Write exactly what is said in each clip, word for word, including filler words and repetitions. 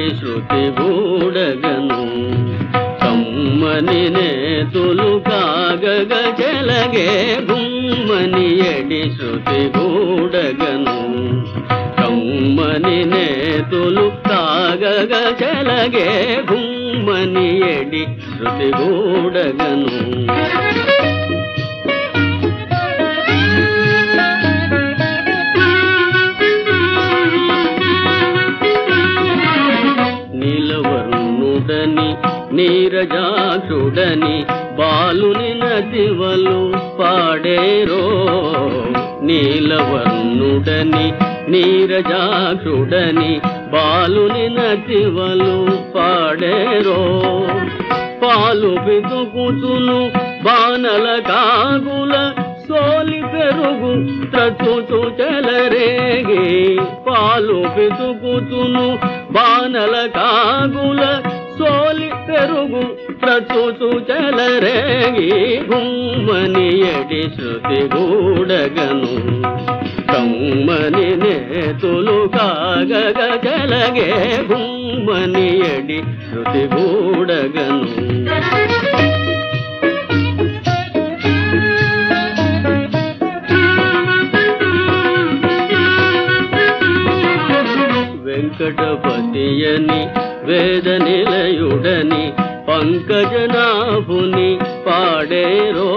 శృతి గూడగను కమ్మని నేతులు కాగగ చెలగే గుమ్మని ఎడి శృతి గూడగను కమ్మని నేతులు కాగగ చెలగే గుమ్మని ఎడి శృతి గూడగను నీలవర్ణుడని నీరజాక్షుడని బాలుని నదివలు పాడేరో నీలవర్ణుడని నీరజాక్షుడని బాలుని నదివలు పాడేరో పాలు పితుకుచును బాణల కాగుల సోలి పెరుగు త్రచుచు చెలరేగి పాలు పితుకుచును బాణల కాగుల సోలి పెరుగు ప్రచుచు చెలరేగి గుమ్మని ఎడి శృతి గూడగను కమ్మని నేతులు కాగగ చెలగే గుమ్మని ఎడి శృతి గూడగను వెంకటపతియని వేద నిలయుడని పంకజనాభుని పాడేరో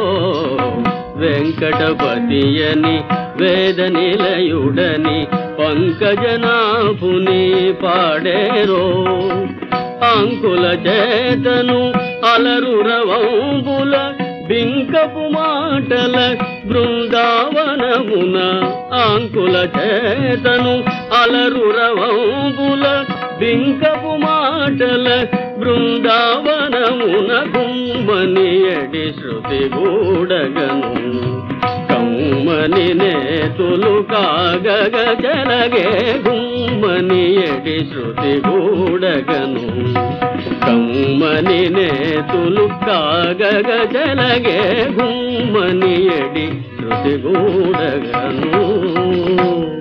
వెంకటపతియని వేద నిలయుడని పంకజనాభుని పాడేరో అంకుల చేతను అలరు రవంబుల బింకపు మాటల బృందావనమున అంకుల చేతను అలరు రవంబుల బింకపు మాటల బృందావనమున గుమ్మని ఎడి శృతి గూడగను కమ్మని నేతులు కాగగ చెలగే గుమ్మని ఎడి శృతి గూడగను కమ్మని నేతులు కాగగ చెలగే గుమ్మని ఎడి శృతి గూడగను